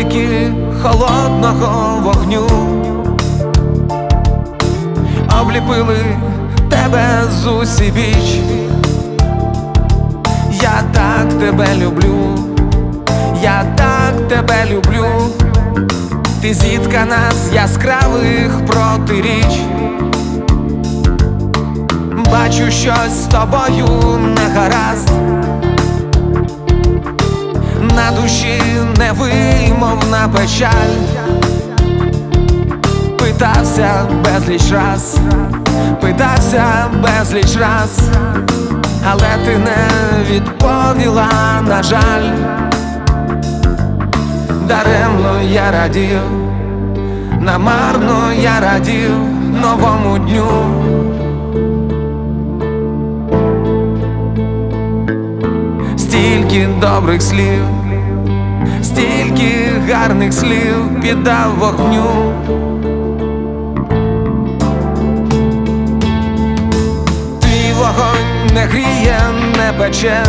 дотики холодного вогню обліпили тебе з усібіч. Я так тебе люблю, я так тебе люблю. Ти зіткана з яскравих протиріч. Бачу, щось з тобою не гаразд, на душі невимовна печаль. Питався безліч раз, питався безліч раз, але ти не відповіла, на жаль. Даремно я радів, намарно я радів новому дню. Стільки добрих слів, стільки гарних слів піддав вогню. Твій вогонь не гріє, не пече,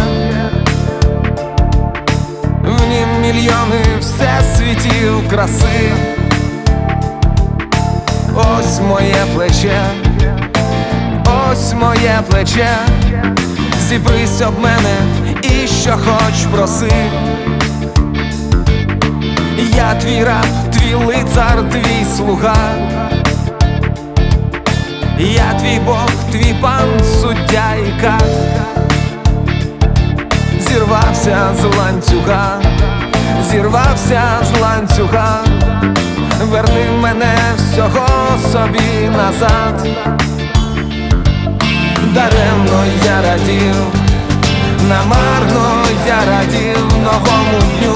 в нім мільйони всесвітів краси. Ось моє плече, ось моє плече, зіпрись об мене і що хоч проси. Я твій раб, твій лицар, твій слуга. Я твій Бог, твій пан, суддя і кат. Зірвався з ланцюга, зірвався з ланцюга. Верни мене всього собі назад. Даремно я радів, намарно я радів новому дню.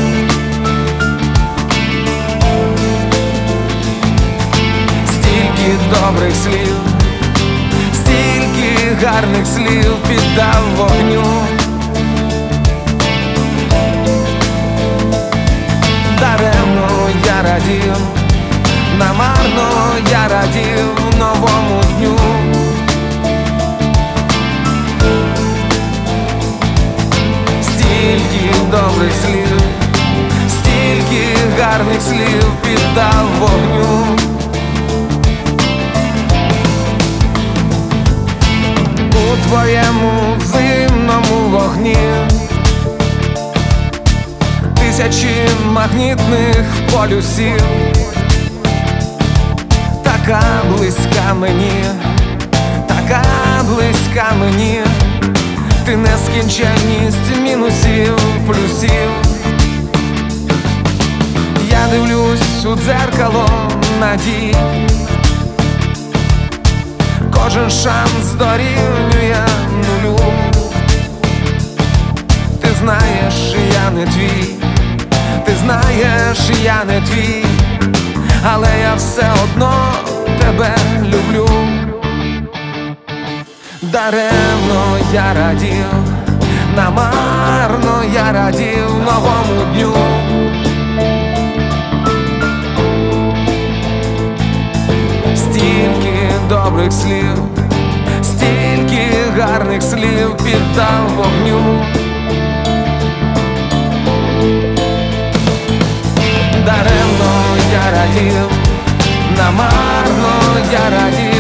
Стільки добрих слів, стільки гарних слів піддав вогню. Даремно я радів, намарно я радів новому дню. Стільки добрих слів, стільки гарних слів піддав вогню. У твоєму зимному вогні тисячі магнітних полюсів. Така близька мені, така близька мені. Ти нескінченність мінусів, плюсів. Я дивлюсь у дзеркало надій. Кожен шанс дорівнює нулю. Ти знаєш, я не твій, ти знаєш, я не твій, але я все одно тебе люблю. Даремно я радів, намарно я радів новому дню. Стільки добрих слів, стільки гарних слів піддав вогню. Даремно я радів, намарно я радів